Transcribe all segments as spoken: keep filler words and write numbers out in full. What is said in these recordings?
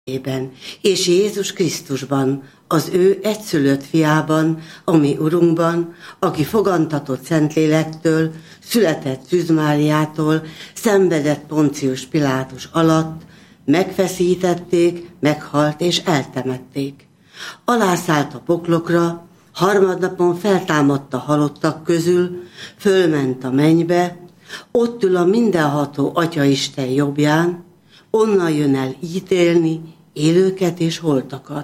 és Jézus Krisztusban, az ő egyszülött fiában, a mi Urunkban, aki fogantatott Szentlélektől, született Szűz Máriától, szenvedett Poncius Pilátus alatt, megfeszítették, meghalt és eltemették. Alászállt a poklokra, harmadnapon feltámadt a halottak közül, fölment a mennybe, ott ül a mindenható Atyaisten jobbján, onnan jön el ítélni élőket és holtakat.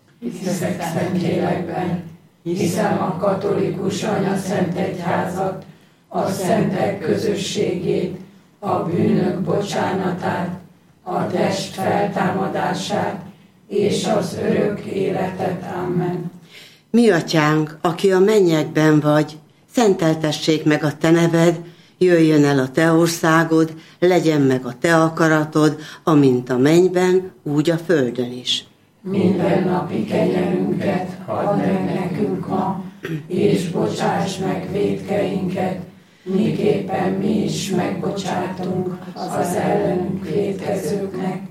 Hiszek Szentlélekben, hiszem a katolikus anyaszentegyházat, a szentek közösségét, a bűnök bocsánatát, a test feltámadását és az örök életet. Amen. Mi atyánk, aki a mennyekben vagy, szenteltessék meg a te neved, jöjjön el a te országod, legyen meg a te akaratod, amint a mennyben, úgy a földön is. Minden napi kenyerünket add meg nekünk ma, és bocsáss meg vétkeinket, miképpen mi is megbocsátunk az ellenünk vétkezőknek,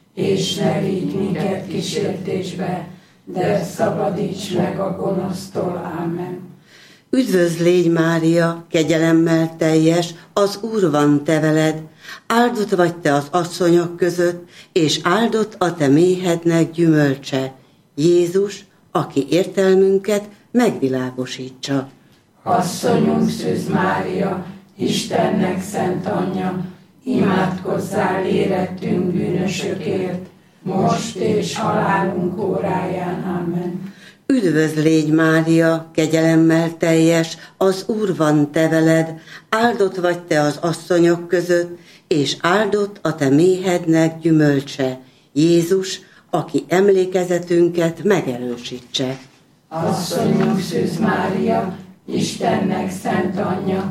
és ne vigy minket kísértésbe, de szabadíts meg a gonosztól. Amen. Üdvözl légy, Mária, kegyelemmel teljes, az Úr van te veled, áldott vagy te az asszonyok között, és áldott a te méhednek gyümölcse, Jézus, aki értelmünket megvilágosítsa. Asszonyunk Szűz Mária, Istennek szent anyja, imádkozzál érettünk bűnösökért, most és halálunk óráján. Amen. Üdvözl légy, Mária, kegyelemmel teljes, az Úr van te veled, áldott vagy te az asszonyok között, és áldott a te méhednek gyümölcse, Jézus, aki emlékezetünket megerősítse. Asszonyunk Szűz Mária, Istennek szent anyja,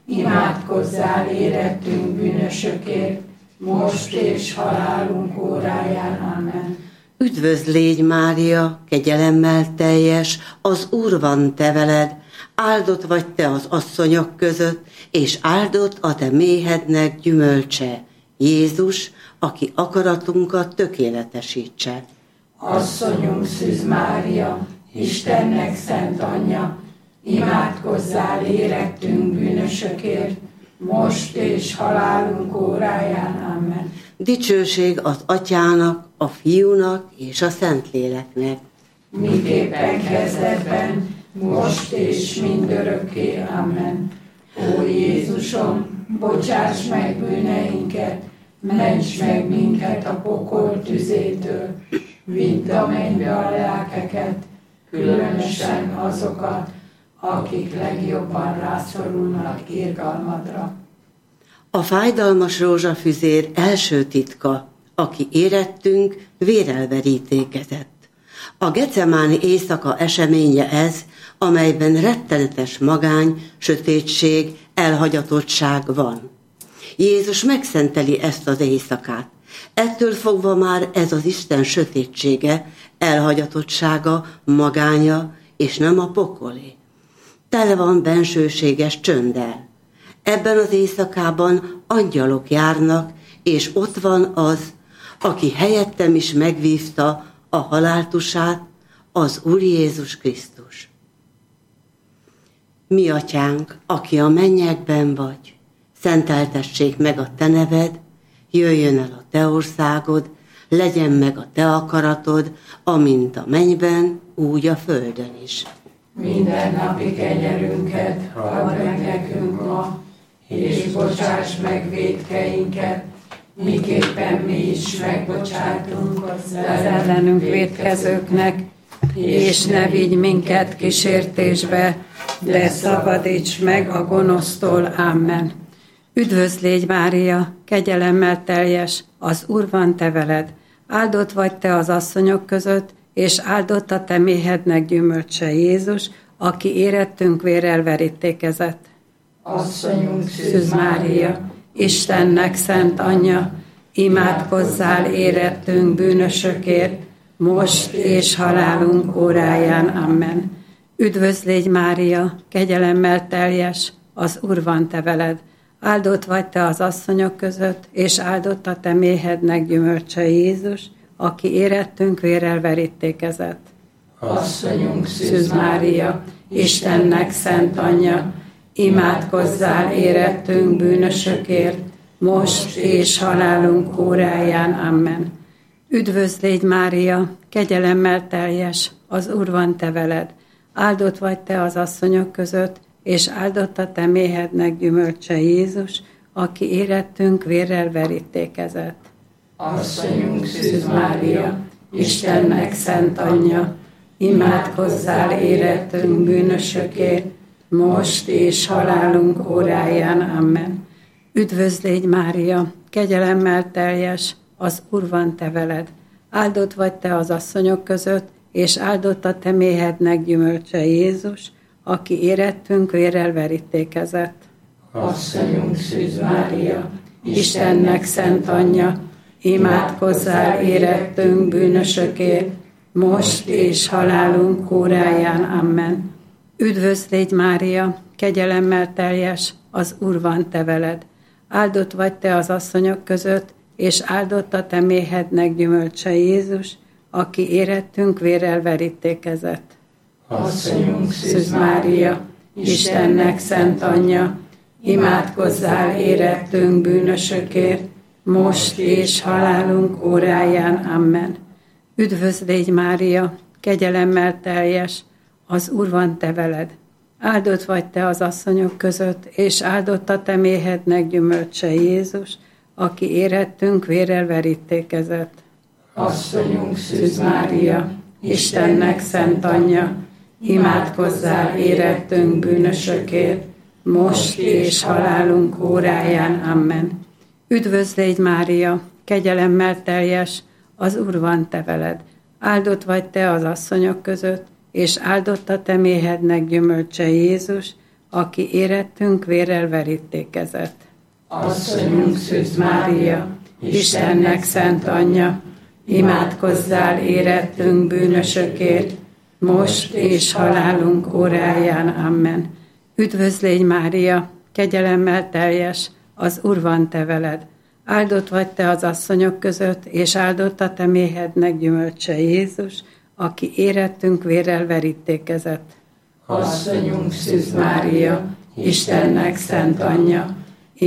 imádkozzál érettünk bűnösökért, most és halálunk óráján. Amen. Üdvözl légy, Mária, kegyelemmel teljes, az Úr van te veled, áldott vagy te az asszonyok között, és áldott a te méhednek gyümölcse, Jézus, aki akaratunkat tökéletesítse. Asszonyunk Szűz Mária, Istennek szent anyja, imádkozzál érettünk bűnösökért, most és halálunk óráján. Amen. Dicsőség az Atyának, a Fiúnak és a Szentléleknek. Miképpen kezdetben, most és mindörökké. Amen. Ó Jézusom, bocsáss meg bűneinket, ments meg minket a pokol tüzétől, vidd a mennybe a lelkeket, különösen azokat, akik legjobban rászorulnak irgalmadra. A fájdalmas rózsafüzér első titka, aki érettünk, vérrel verítékezett. A gecemáni éjszaka eseménye ez, amelyben rettenetes magány, sötétség, elhagyatottság van. Jézus megszenteli ezt az éjszakát. Ettől fogva már ez az Isten sötétsége, elhagyatottsága, magánya, és nem a pokolé. Tele van bensőséges csönddel. Ebben az éjszakában angyalok járnak, és ott van az, aki helyettem is megvívta a haláltusát, az Úr Jézus Krisztus. Mi atyánk, aki a mennyekben vagy, szenteltessék meg a te neved, jöjjön el a te országod, legyen meg a te akaratod, amint a mennyben, úgy a földön is. Minden napi kenyerünket add meg nekünk ma, és bocsáss meg vétkeinket, miképpen mi is megbocsátunk az ellenünk vétkezőknek, és ne vigy minket kísértésbe, de szabadíts meg a gonosztól. Amen. Üdvözl légy, Mária, kegyelemmel teljes, az Úr van te veled, áldott vagy te az asszonyok között, és áldott a te méhednek gyümölcse, Jézus, aki érettünk vérrel verítékezett. Asszonyunk Szűz Mária, Istennek szent anyja, imádkozzál érettünk bűnösökért, most és halálunk óráján. Amen. Üdvözl légy, Mária, kegyelemmel teljes, az Úr van te veled, áldott vagy te az asszonyok között, és áldott a te méhednek gyümölcse, Jézus, aki érettünk vérrel verítékezett. Asszonyunk Szűz Mária, Istennek szent anyja, imádkozzál érettünk bűnösökért, most és halálunk óráján. Amen. Üdvözl légy Mária, kegyelemmel teljes, az Úr van te veled. Áldott vagy te az asszonyok között, és áldott a te méhednek gyümölcse Jézus, aki érettünk vérrel verítékezett. Asszonyunk Szűz Mária, Istennek szent anyja, imádkozzál érettünk bűnösökért, most és halálunk óráján. Amen. Üdvözl légy Mária, kegyelemmel teljes, az Úr van te veled. Áldott vagy te az asszonyok között, és áldott a te méhednek gyümölcse Jézus, aki érettünk vérrel verítékezett. Asszonyunk Szűz Mária, Istennek szent anyja, imádkozzál érettünk bűnösökért, most és halálunk óráján. Amen. Üdvözl légy Mária, kegyelemmel teljes, az Úr van te veled. Áldott vagy te az asszonyok között, és áldott a te méhednek gyümölcse Jézus, aki érettünk vérrel verítékezett. Asszonyunk Szűz Mária, Istennek szent anyja, imádkozzál érettünk bűnösökért, most és halálunk óráján. Amen. Üdvözl légy Mária, kegyelemmel teljes, az Úr van te veled. Áldott vagy te az asszonyok között, és áldott a te méhednek gyümölcse Jézus, aki érettünk vérrel verítékezett. Asszonyunk Szűz Mária, Istennek szent anyja, imádkozzál érettünk bűnösökért, most és halálunk óráján. Amen. Üdvözl légy Mária, kegyelemmel teljes, az Úr van te veled. Áldott vagy te az asszonyok között, és áldott a te méhednek gyümölcse Jézus, aki érettünk vérrel verítékezett. Asszonyunk Szűz Mária, Istennek szent anyja, imádkozzál érettünk bűnösökért, most és halálunk óráján. Amen. Üdvözl légy Mária, kegyelemmel teljes, az Úr van te veled. Áldott vagy te az asszonyok között, és áldott a te méhednek gyümölcse Jézus, aki érettünk vérrel verítékezett. Asszonyunk Szűz Mária, Istennek szent anyja,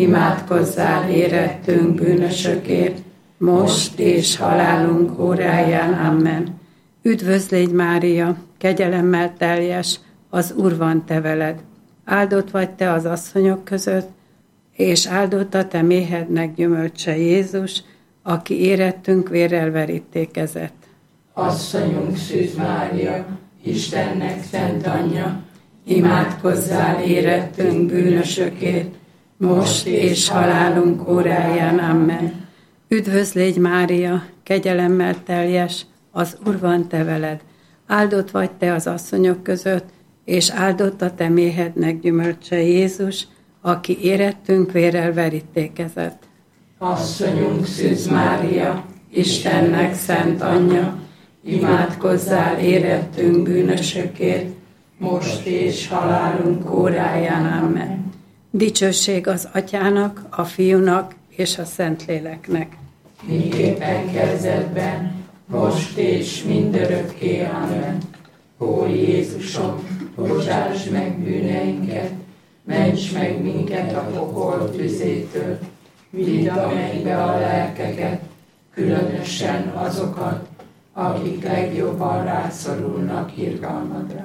imádkozzál érettünk bűnösökért, most és halálunk óráján. Amen. Üdvözl légy Mária, kegyelemmel teljes, az Úr van te veled. Áldott vagy te az asszonyok között, és áldott a te méhednek gyümölcse Jézus, aki érettünk vérrel verítékezett. Asszonyunk Szűz Mária, Istennek szent anyja, imádkozzál érettünk bűnösökért, most és halálunk óráján. Amen. Üdvözl légy Mária, kegyelemmel teljes, az Úr van te veled. Áldott vagy te az asszonyok között, és áldott a te méhednek gyümölcse Jézus, aki érettünk vérrel verítékezett. Asszonyunk Szűz Mária, Istennek szent anyja, imádkozzál érettünk bűnösökért, most és halálunk óráján. Amen. Dicsőség az Atyának, a Fiúnak és a Szentléleknek. miképpen kezdetben, most és mindörökké. Amen. Ó Jézusom, bocsáss meg bűneinket, ments meg minket a pokol tüzétől, vidd a mennybe a lelkeket, különösen azokat, akik legjobban rászorulnak irgalmadra.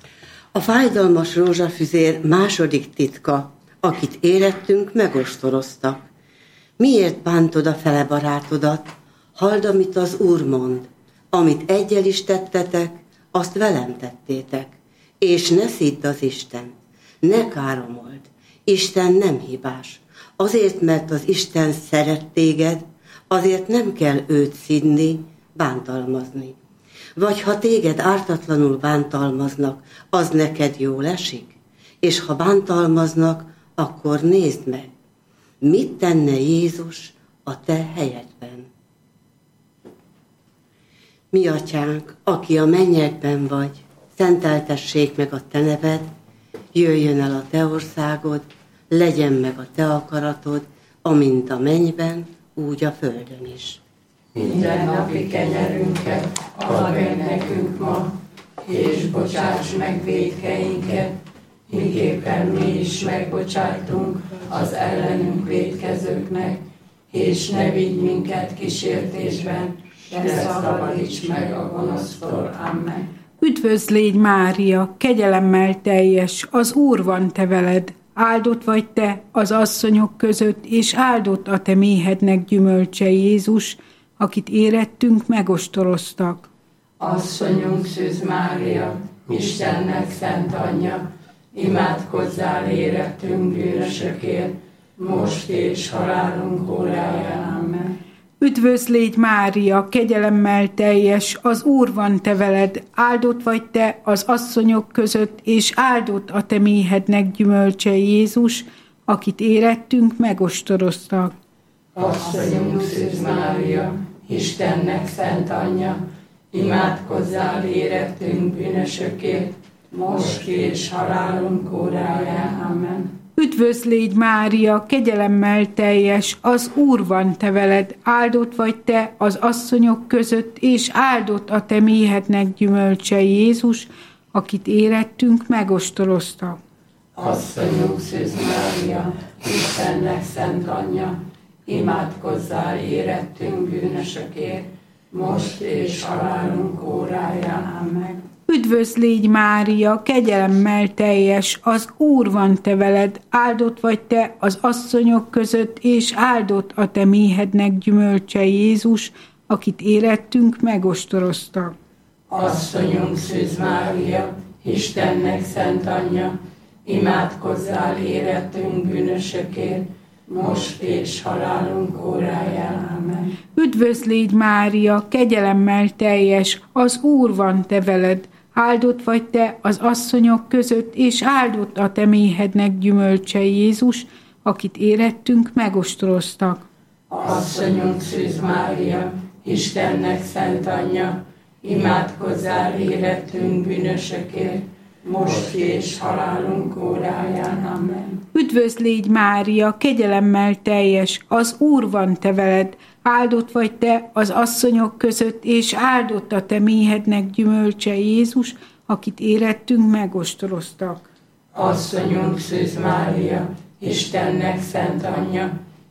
A fájdalmas rózsafüzér második titka, akit érettünk, megostoroztak. Miért bántod a fele barátodat? Halld, amit az Úr mond. Amit egyel is tettetek, azt velem tettétek. És ne szidd az Istent, ne káromold. Isten nem hibás. Azért, mert az Isten szeret téged, azért nem kell őt szidni, bántalmazni. Vagy ha téged ártatlanul bántalmaznak, az neked jól esik? És ha bántalmaznak, akkor nézd meg, mit tenne Jézus a te helyedben. Mi atyánk, aki a mennyekben vagy, szenteltessék meg a te neved, jöjjön el a te országod, legyen meg a te akaratod, amint a mennyben, úgy a földön is. Mindennapi kenyerünket add meg nekünk ma, és bocsáss meg vétkeinket, miképpen mi is megbocsájtunk az ellenünk vétkezőknek, és ne vigy minket kísértésben, de szabadíts meg a gonosztól. Amen. Üdvözl légy, Mária, kegyelemmel teljes, az Úr van te veled, áldott vagy te az asszonyok között, és áldott a te méhednek gyümölcse, Jézus, akit érettünk, megostoroztak. Asszonyunk Szűz Mária, Istennek szent anyja, imádkozzál érettünk bűnösökért, most és halálunk óráján. Amen. Üdvözl légy, Mária, kegyelemmel teljes, az Úr van te veled, áldott vagy te az asszonyok között, és áldott a te méhednek gyümölcse, Jézus, akit érettünk, megostoroztak. Asszonyunk Szűz Mária, Istennek szent anyja, imádkozzál érettünk bűnösökért, most és halálunk óráján. Amen. Üdvözl légy, Mária, kegyelemmel teljes, az Úr van te veled, áldott vagy te az asszonyok között, és áldott a te méhednek gyümölcse, Jézus, akit érettünk, megostoroztak. Asszonyunk Szűz Mária, Istennek szent anyja, imádkozzál érettünk bűnösökért, most és halálunk óráján. Amen. Üdvözl légy, Mária, kegyelemmel teljes, az Úr van te veled, áldott vagy te az asszonyok között, és áldott a te méhednek gyümölcse, Jézus, akit érettünk, megostoroztak. Asszonyunk Szűz Mária, Istennek szent anyja, imádkozzál érettünk bűnösökért, most és halálunk óráján. Amen. Üdvözl légy, Mária, kegyelemmel teljes, az Úr van te veled, áldott vagy te az asszonyok között, és áldott a te méhednek gyümölcse, Jézus, akit érettünk, megostoroztak. Asszonyunk Szűz Mária, Istennek szent anyja, imádkozzál érettünk bűnösökért, most és halálunk óráján. Amen. Üdvözl légy, Mária, kegyelemmel teljes, az Úr van te veled, áldott vagy te az asszonyok között, és áldott a te méhednek gyümölcse, Jézus, akit érettünk, megostoroztak. Asszonyunk Szűz Mária, Istennek szent anyja,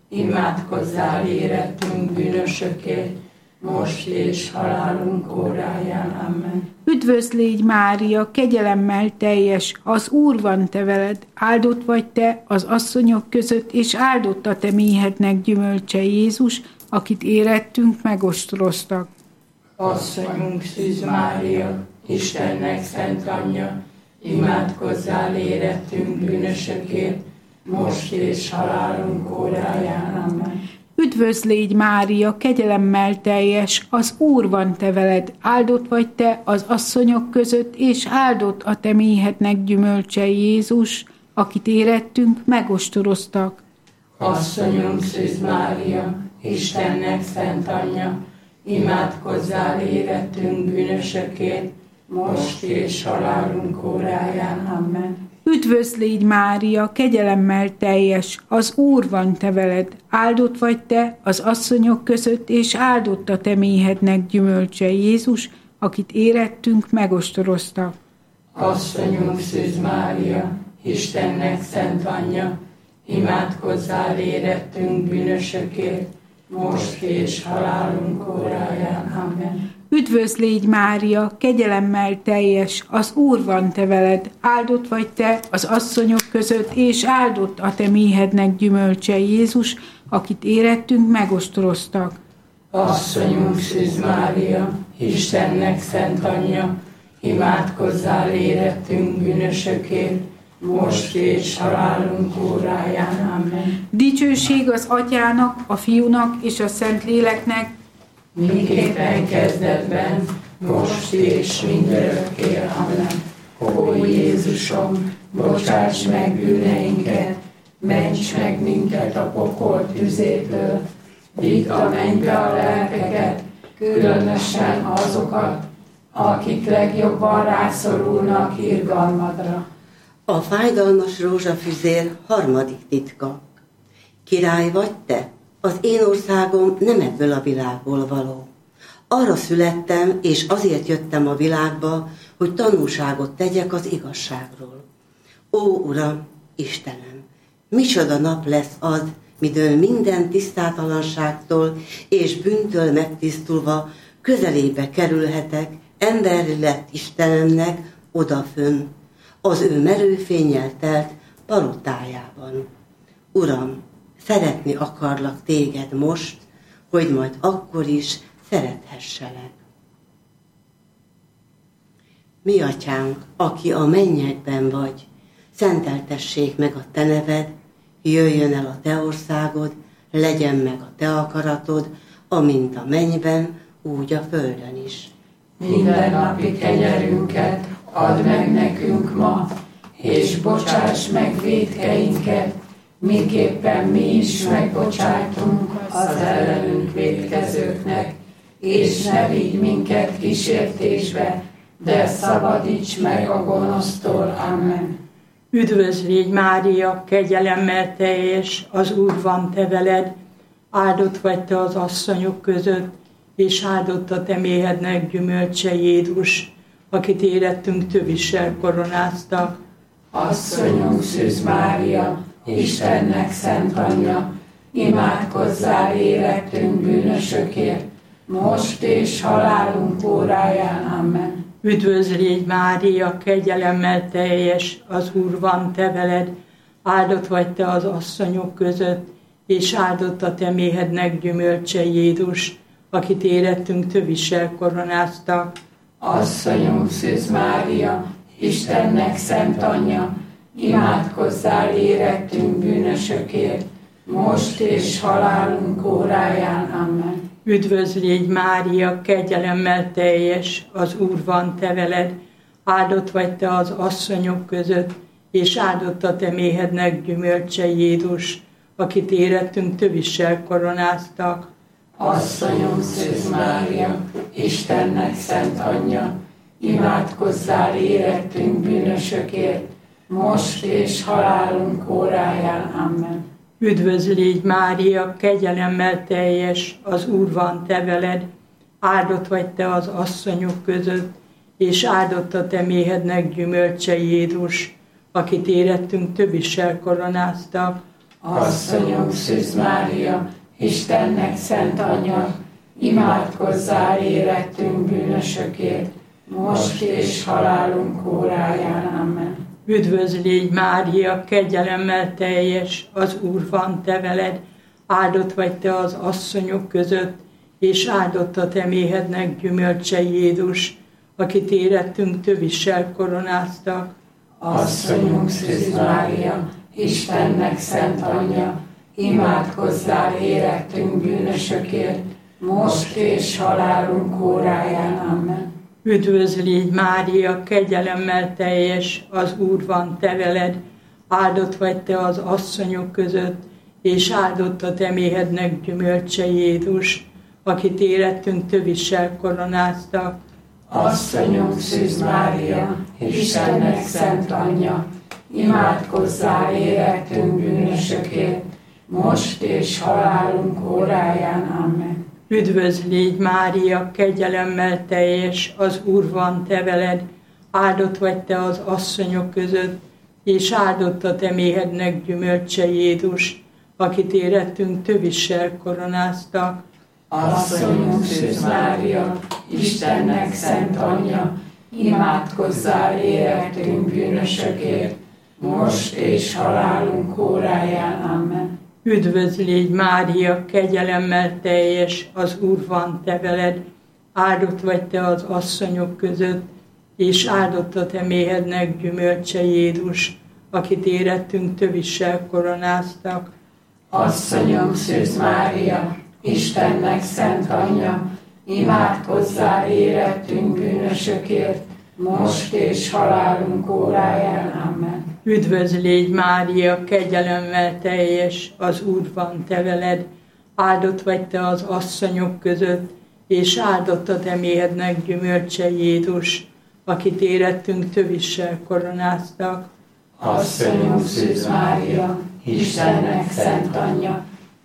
imádkozzál érettünk bűnösökért, most és halálunk óráján. Amen. Üdvözl légy, Mária, kegyelemmel teljes, az Úr van te veled, áldott vagy te az asszonyok között, és áldott a te méhednek gyümölcse, Jézus, akit érettünk, megostoroztak. Asszonyunk Szűz Mária, Istennek szent anyja, imádkozzál érettünk bűnösökért, most és halálunk óráján. Amen. Üdvözl légy, Mária, kegyelemmel teljes, az Úr van te veled, áldott vagy te az asszonyok között, és áldott a te méhednek gyümölcse, Jézus, akit érettünk, megostoroztak. Asszonyunk Szűz Mária, Istennek szent anyja, imádkozzál érettünk bűnösökért, most és halálunk óráján. Amen. Üdvözl légy, Mária, kegyelemmel teljes, az Úr van te veled, áldott vagy te az asszonyok között, és áldott a te méhednek gyümölcse, Jézus, akit érettünk, megostoroztak. Asszonyunk Szűz Mária, Istennek szent anyja, imádkozzál érettünk bűnösökért, most és halálunk óráján. Amen. Üdvözl légy, Mária, kegyelemmel teljes, az Úr van te veled, áldott vagy te az asszonyok között, és áldott a te méhednek gyümölcse, Jézus, akit érettünk, megostoroztak. Asszonyunk Szűz Mária, Istennek szent anyja, imádkozzál érettünk bűnösökért, most és halálunk óráján. Amen. Dicsőség az Atyának, a Fiúnak és a Szentléleknek, miképpen kezdetben, most és mindörökké. Amen. Ó Jézusom, bocsáss meg bűneinket, ments meg minket a pokol tüzétől, vidd a mennybe a lelkeket, különösen azokat, akik legjobban rászorulnak irgalmadra. A fájdalmas rózsafüzér harmadik titka. Király vagy te, Az én országom nem ebből a világból való. Arra születtem, és azért jöttem a világba, hogy tanúságot tegyek az igazságról. Ó, Uram, Istenem, micsoda nap lesz az, midől minden tisztátalanságtól és bűntől megtisztulva közelébe kerülhetek emberi lett Istenemnek odafönn, az ő merőfénnyel telt palotájában. Uram, szeretni akarlak téged most, hogy majd akkor is szerethesselek. Mi atyánk, aki a mennyekben vagy, szenteltessék meg a te neved, jöjjön el a te országod, legyen meg a te akaratod, amint a mennyben, úgy a földön is. Minden napi kenyerünket add meg nekünk ma, és bocsáss meg vétkeinket, miképpen mi is megbocsájtunk az ellenünk vétkezőknek, és ne vigy minket kísértésbe, de szabadíts meg a gonosztól. Amen. Üdvözlégy Mária, kegyelemmel teljes, az Úr van te veled, áldott vagy te az asszonyok között, és áldott a te méhednek gyümölcse Jézus, akit érettünk tövissel koronáztak. Asszonyunk Szűz Mária, Istennek szent anyja, imádkozzál érettünk bűnösökért, most és halálunk óráján. Amen. Üdvözlégy Mária, kegyelemmel teljes, az Úr van te veled, áldott vagy te az asszonyok között, és áldott a te méhednek gyümölcse Jézus, akit érettünk tövissel koronáztak. Asszonyunk Szűz Mária, Istennek szent anyja, imádkozzál érettünk bűnösökért, most és halálunk óráján. Amen. Üdvözlégy Mária, kegyelemmel teljes, az Úr van te veled, áldott vagy te az asszonyok között, és áldott a te méhednek gyümölcse Jézus, akit érettünk tövissel koronáztak. Asszonyunk Szűz Mária, Istennek szent anyja, imádkozzál érettünk bűnösökért, most és halálunk óráján. Amen. Üdvözlégy Mária, kegyelemmel teljes, az Úr van te veled, áldott vagy te az asszonyok között, és áldott a te méhednek gyümölcse Jézus, akit érettünk tövissel koronáztak. Asszonyunk Szűz Mária, Istennek szent anyja, imádkozzál érettünk bűnösökért, most és halálunk óráján. Amen. Üdvözlégy Mária, kegyelemmel teljes, az Úr van te veled, áldott vagy te az asszonyok között, és áldott a te méhednek gyümölcse Jézus, akit érettünk tövissel koronáztak. Asszonyunk Szűz Mária, Istennek szent anyja, imádkozzál érettünk bűnösökért, most és halálunk óráján. Amen. Üdvözlégy Mária, kegyelemmel teljes, az Úr van te veled, áldott vagy te az asszonyok között, és áldott a te méhednek gyümölcse Jézus, akit érettünk tövissel koronáztak. Asszonyunk Szűz Mária, Istennek szent anyja, imádkozzál érettünk bűnösökért, most és halálunk óráján. Amen. Üdvözlégy Mária, kegyelemmel teljes, az Úr van te veled, áldott vagy te az asszonyok között, és áldott a te méhednek gyümölcse Jézus, akit érettünk tövissel koronáztak. Asszonyunk Szűz Mária, Istennek szent anyja, imádkozzál érettünk bűnösökért, most és halálunk óráján. Amen. Üdvözlégy Mária, kegyelemmel teljes, az Úr van te veled, áldott vagy te az asszonyok között, és áldott a te méhednek gyümölcse Jézus, akit érettünk tövissel koronáztak. Asszonyunk Szűz Mária, Istennek szent anyja, imádkozzál érettünk bűnösökért, most és halálunk óráján. Amen. Üdvözlégy Mária, kegyelemmel teljes, az Úr van te veled, áldott vagy te az asszonyok között, és áldott a te méhednek gyümölcse Jézus, akit érettünk tövissel koronáztak. Asszonyunk Szűz Mária, Istennek szent anyja,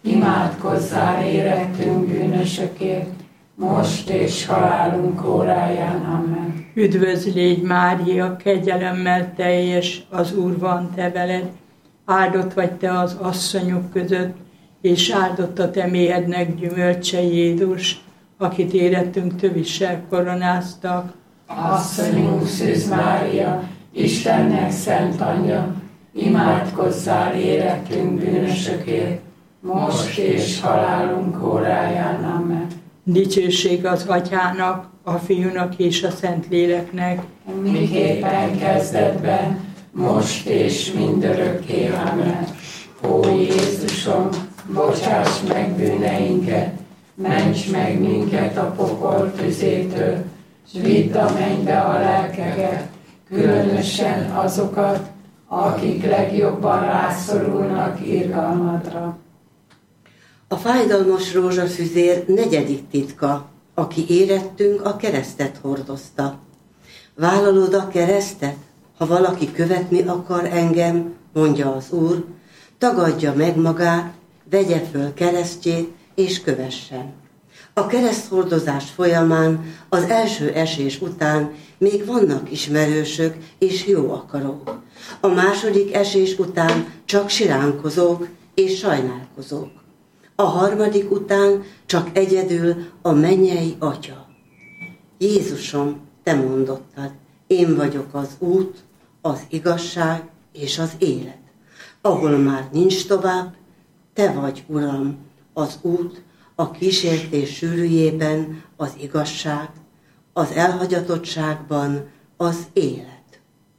imádkozzál érettünk bűnösökért, most és halálunk óráján. Amen. Üdvözl légy, Mária, kegyelemmel teljes, az Úr van te veled, áldott vagy te az asszonyok között, és áldott a te méhednek gyümölcse Jézus, akit érettünk tövissel koronáztak. Asszonyunk Szűz Mária, Istennek szent anyja, imádkozzál érettünk bűnösökért, most és halálunk óráján. Amen. Dicsőség az Atyának, a Fiúnak és a Szentléleknek, miképpen kezdetben, most és mindörökké. Amen. Ó Jézusom, bocsáss meg bűneinket, ments meg minket a pokol tüzétől, s vidd a mennybe a lelkeket, különösen azokat, akik legjobban rászorulnak irgalmadra. A fájdalmas rózsafüzér negyedik titka, aki érettünk, a keresztet hordozta. Vállalod a keresztet, ha valaki követni akar engem, mondja az Úr, tagadja meg magát, vegye föl keresztjét és kövessen. A kereszthordozás folyamán, az első esés után még vannak ismerősök és jó akarók. A második esés után csak siránkozók és sajnálkozók. A harmadik után csak egyedül a mennyei Atya. Jézusom, te mondottad, én vagyok az út, az igazság és az élet. Ahol már nincs tovább, te vagy, Uram, az út, a kísértés sűrűjében az igazság, az elhagyatottságban az élet.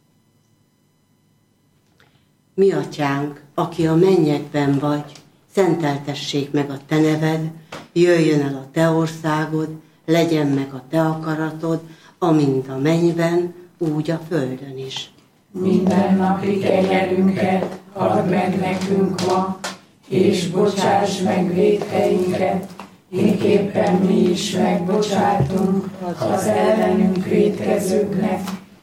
Mi Atyánk, aki a mennyekben vagy, szenteltessék meg a te neved, jöjjön el a te országod, legyen meg a te akaratod, amint a mennyben, úgy a földön is. Minden napi kenyerünket add meg nekünk ma, és bocsáss meg vétkeinket, miképpen mi is megbocsátunk az ellenünk vétkezőknek,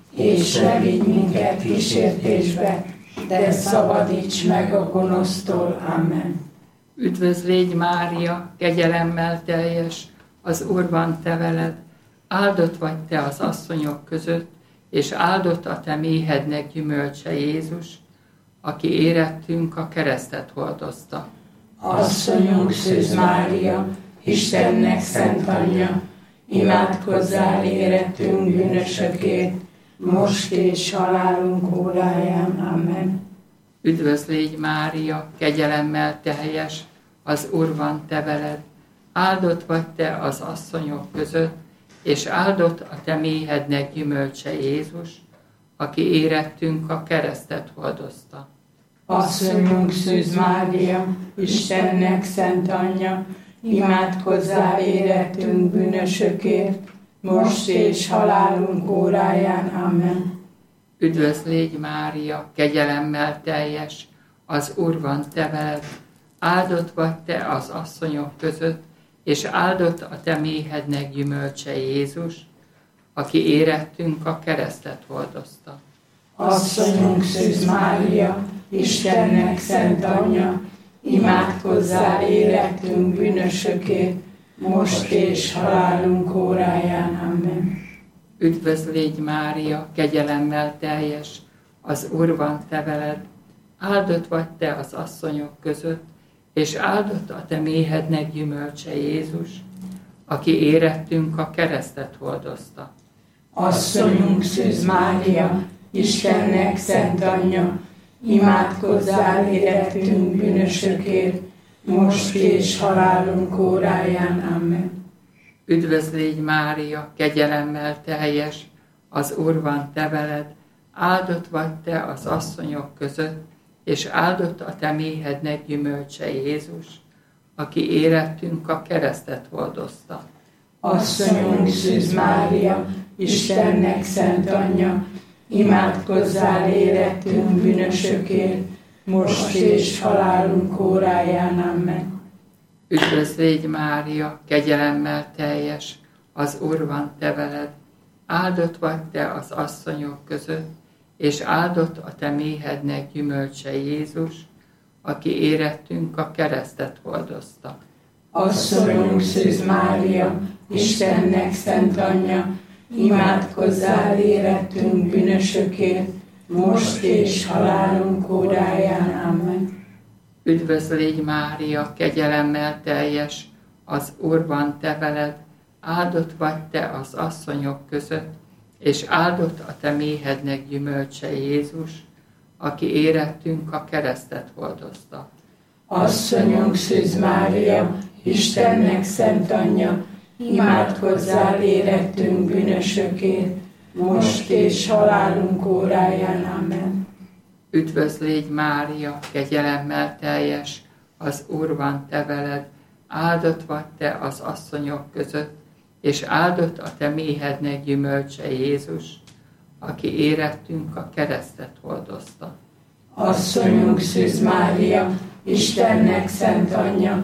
és ne vigy minket kísértésbe, de szabadíts meg a gonosztól. Amen. Üdvözl légy, Mária, kegyelemmel teljes, az Úr van te veled, áldott vagy te az asszonyok között, és áldott a te méhednek gyümölcse Jézus, aki érettünk, a keresztet hordozta. Asszonyunk Szűz Mária, Istennek szent anyja, imádkozzál érettünk bűnösökért, most és halálunk óráján. Amen. Üdvözl légy, Mária, kegyelemmel teljes, az Úr van te veled, áldott vagy te az asszonyok között, és áldott a te méhednek gyümölcse Jézus, aki érettünk, a keresztet hordozta. Asszonyunk Szűz Mária, Istennek szent anyja, imádkozzál érettünk bűnösökért, most és halálunk óráján. Amen. Üdvözl légy, Mária, kegyelemmel teljes, az Úr van te veled, áldott vagy te az asszonyok között, és áldott a te méhednek gyümölcse Jézus, aki érettünk, a keresztet hordozta. Asszonyunk Szűz Mária, Istennek szent anyja, imádkozzál érettünk bűnösökért, most és halálunk óráján. Amen. Üdvözl légy, Mária, kegyelemmel teljes, az Úr van te veled, áldott vagy te az asszonyok között, és áldott a te méhednek gyümölcse Jézus, aki érettünk, a keresztet hordozta. Asszonyunk Szűz Mária, Istennek szent anyja, imádkozzál érettünk bűnösökért, most és halálunk óráján. Amen. Üdvözl légy, Mária, kegyelemmel teljes, az Úr van te veled, áldott vagy te az asszonyok között, és áldott a te méhednek gyümölcse Jézus, aki érettünk, a keresztet hordozta. Asszonyunk Szűz Mária, Istennek szent anyja, imádkozzál érettünk bűnösökért, most és halálunk óráján. Amen. Üdvözl légy, Mária, kegyelemmel teljes, az Úr van te veled, áldott vagy te az asszonyok között, és áldott a te méhednek gyümölcse Jézus, aki érettünk a keresztet hordozta. Asszonyunk Szűz Mária, Istennek szent anyja, imádkozzál érettünk bűnösökért, most és halálunk óráján. Amen. Üdvözl légy Mária, kegyelemmel teljes, az Úr van te veled, áldott vagy te az asszonyok között, és áldott a te méhednek gyümölcse Jézus, aki érettünk a keresztet hordozta. Asszonyunk Szűz Mária, Istennek szent anyja, imádkozzál érettünk bűnösökért, most és halálunk óráján. Amen. Üdvözl légy Mária, kegyelemmel teljes, az Úr van te veled, áldott vagy te az asszonyok között, és áldott a te méhednek gyümölcse Jézus, aki érettünk a keresztet hordozta. Asszonyunk Szűz Mária, Istennek szent anyja,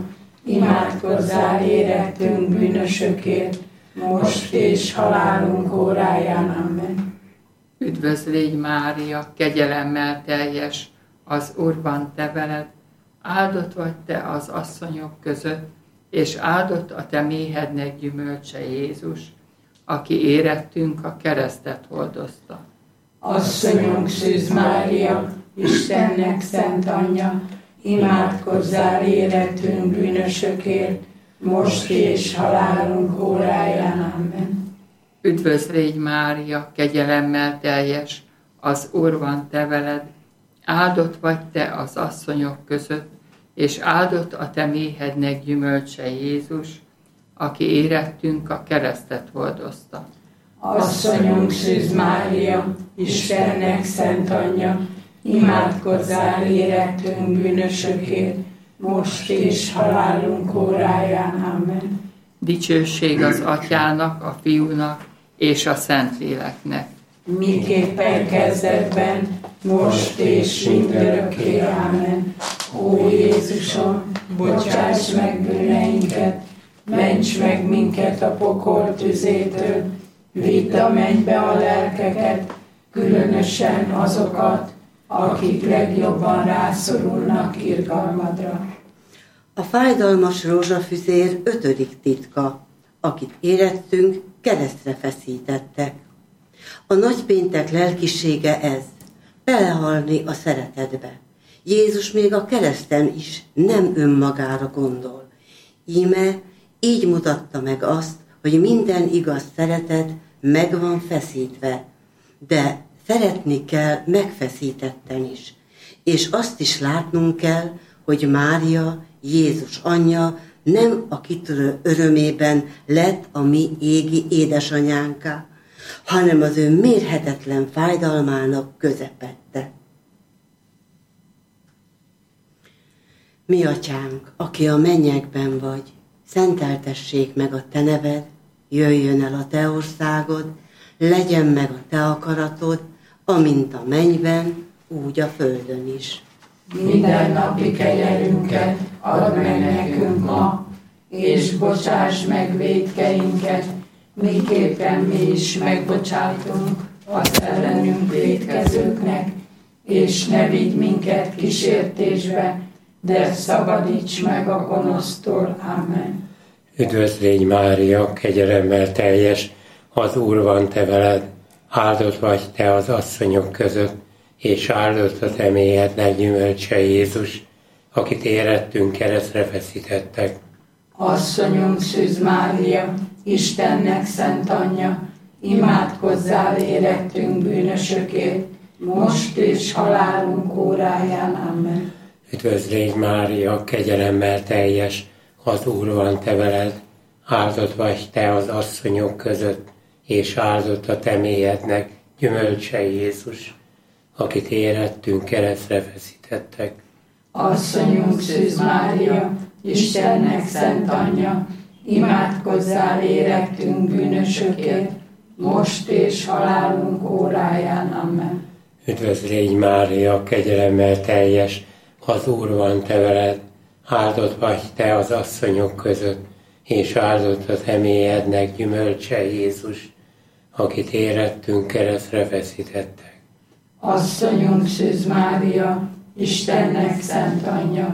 imádkozzál érettünk bűnösökért, most és halálunk óráján. Amen. Üdvözl légy Mária, kegyelemmel teljes, az Úr van te veled, áldott vagy te az asszonyok között, és áldott a te méhednek gyümölcse Jézus, aki érettünk a keresztet hordozta. Asszonyunk Szűz Mária, Istennek szent anyja, imádkozzál érettünk bűnösökért, most és halálunk óráján. Amen. Üdvözl légy Mária, kegyelemmel teljes, az Úr van te veled, áldott vagy te az asszonyok között, és áldott a te méhednek gyümölcse Jézus, aki érettünk a keresztet hordozta. Asszonyunk Szűz Mária, Istennek szent anyja, imádkozzál érettünk bűnösökért, most és halálunk óráján. Amen. Dicsőség az Atyának, a Fiúnak és a Szentléleknek. Miképpen kezdetben, most és mindörökké. Amen. Ó Jézusom, bocsáss meg bűneinket, ments meg minket a pokol tüzétől, vidd a mennybe a lelkeket, különösen azokat, akik legjobban rászorulnak irgalmadra. A fájdalmas rózsafüzér ötödik titka, akit érettünk, keresztre feszítettek. A nagypéntek lelkisége ez, belehalni a szeretetbe. Jézus még a kereszten is nem önmagára gondol. Íme így mutatta meg azt, hogy minden igaz szeretet meg van feszítve, de szeretni kell megfeszítetten is. És azt is látnunk kell, hogy Mária, Jézus anyja nem a kitörő örömében lett a mi égi édesanyánká, hanem az ő mérhetetlen fájdalmának közepette. Mi atyánk, aki a mennyekben vagy, szenteltessék meg a te neved, jöjjön el a te országod, legyen meg a te akaratod, amint a mennyben, úgy a földön is. Minden napi kenyerünket add meg nekünk ma, és bocsáss meg vétkeinket, miképpen mi is megbocsátunk az ellenünk vétkezőknek, és ne vigy minket kísértésbe, de szabadíts meg a gonosztól. Amen. Üdvözl légy Mária, kegyelemmel teljes, az Úr van te veled, áldott vagy te az asszonyok között, és áldott a te méhednek gyümölcse Jézus, akit érettünk keresztre feszítettek. Asszonyunk Szűz Mária, Istennek szent anyja, imádkozzál érettünk bűnösökért, most és halálunk óráján. Amen. Üdvözl légy Mária, kegyelemmel teljes, az Úr van te veled, áldott vagy te az asszonyok között, és áldott a te méhednek gyümölcse Jézus, akit érettünk keresztre feszítettek. Asszonyunk Szűz Mária, Istennek szent anyja, imádkozzál érettünk bűnösökért, most és halálunk óráján. Amen. Üdvözl légy Mária, kegyelemmel teljes, az Úr van te veled, áldott vagy te az asszonyok között, és áldott a te méhednek gyümölcse Jézus, akit érettünk keresztre feszítettek. Asszonyunk Szűz Mária, Istennek szent anyja,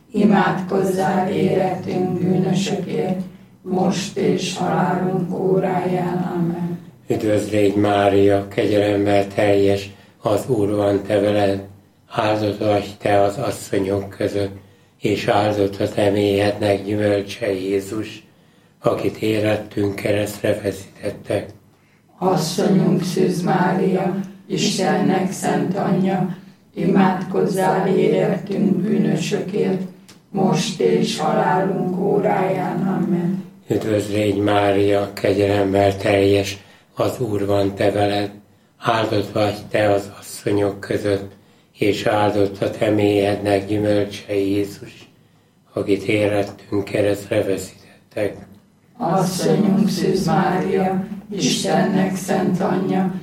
imádkozzál érettünk bűnösökért, most és halálunk óráján. Amen. Üdvözl légy Mária, kegyelemmel teljes, az Úr van te veled, áldott vagy te az asszonyok között, és áldott a te méhednek gyümölcse Jézus, akit érettünk keresztre feszítettek. Asszonyunk Szűz Mária, Istennek szent anyja, imádkozzál érettünk bűnösökért, most és halálunk óráján. Amen. Üdvözl légy Mária, kegyelemmel teljes, az Úr van te veled, áldott vagy te az asszonyok között, és áldott a te méhednek gyümölcse Jézus, akit érettünk keresztre feszítettek. Asszonyunk Szűz Mária, Istennek szent anyja,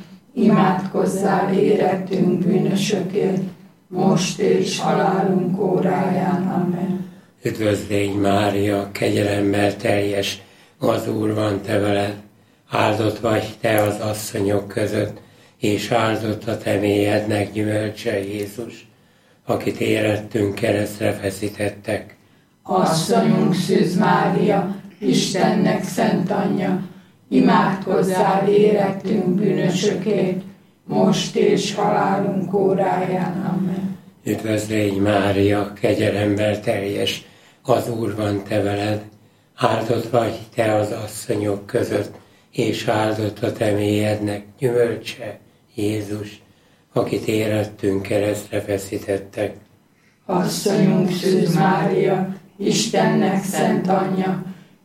imádkozzál érettünk bűnösökért, most és halálunk óráján. Amen. Üdvözl légy Mária, kegyelemmel teljes, az Úr van te veled, áldott vagy te az asszonyok között, és áldott a te méhednek gyümölcse Jézus, akit érettünk keresztre feszítettek. Asszonyunk Szűz Mária, Istennek szent anyja, imádkozzál érettünk bűnösökért, most és halálunk óráján. Amen. Üdvözl légy Mária, kegyelemmel teljes, az Úr van te veled, áldott vagy te az asszonyok között, és áldott a te méhednek gyümölcse Jézus, akit érettünk keresztre feszítettek. Asszonyunk Szűz Mária, Istennek szent anyja,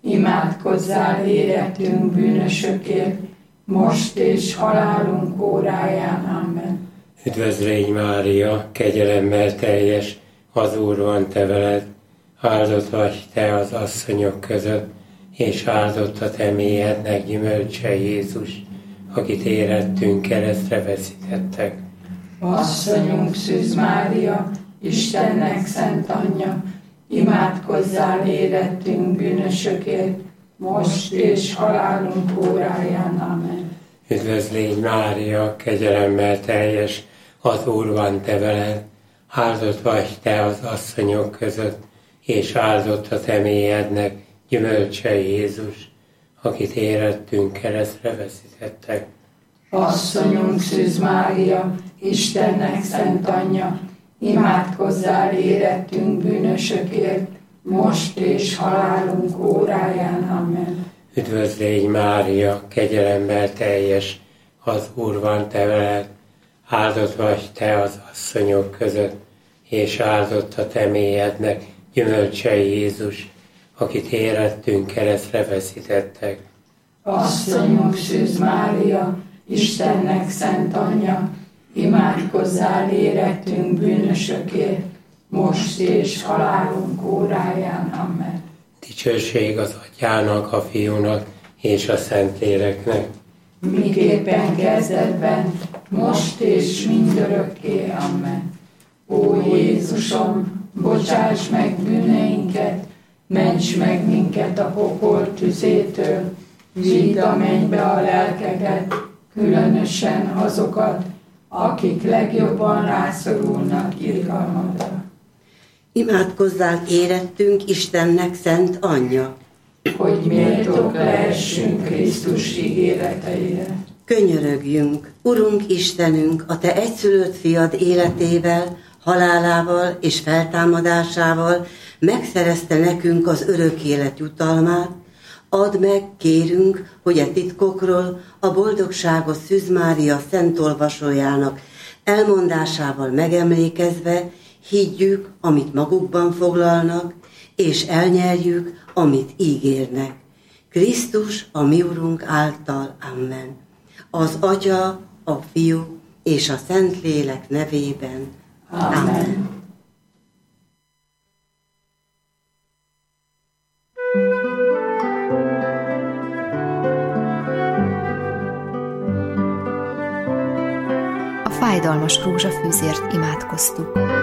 imádkozzál érettünk bűnösökért, most és halálunk óráján. Amen. Üdvözl légy Mária, kegyelemmel teljes, az Úr van te veled, áldott vagy te az asszonyok között, és áldott a te méhednek gyümölcse Jézus, akit érettünk keresztre feszítettek. Asszonyunk Szűz Mária, Istennek szent anyja, imádkozzál érettünk bűnösökért, most és halálunk óráján. Amen. Üdvözl légy Mária, kegyelemmel teljes, az Úr van te veled, áldott vagy te az asszonyok között, és áldott a te méhednek gyümölcse Jézus, akit érettünk keresztre feszítettek. Asszonyunk Szűz Mária, Istennek szent anyja, imádkozzál érettünk bűnösökért, most és halálunk óráján. Amen. Üdvözl légy Mária, kegyelemmel teljes, az Úr van te veled, áldott vagy te az asszonyok között, és áldott a te méhednek gyümölcse Jézus, akit érettünk keresztre feszítettek. Asszonyunk Szűz Mária, Istennek szent anyja, imádkozzál érettünk bűnösökért, most és halálunk óráján. Amen. Dicsőség az Atyának, a Fiúnak és a Szentléleknek. Miképpen kezdetben, most és mindörökké. Amen. Ó Jézusom, bocsáss meg bűneinket, ments meg minket a pokol tüzétől, vidd a mennybe a lelkeket, különösen azokat, akik legjobban rászorulnak irgalmadra. Imádkozzál érettünk Istennek szent anyja, hogy méltók lehessünk Krisztus ígéreteire. Könyörögjünk, Urunk Istenünk, a Te egyszülött fiad életével, halálával és feltámadásával megszerezte nekünk az örök élet jutalmát. Add meg, kérünk, hogy a titkokról a boldogságos Szűz Mária szent olvasójának elmondásával megemlékezve higgyük, amit magukban foglalnak, és elnyerjük, amit ígérnek. Krisztus, a mi Urunk által. Amen. Az Atya, a Fiú és a Szentlélek nevében. Amen. Amen. A fájdalmas rózsafűzért imádkoztuk.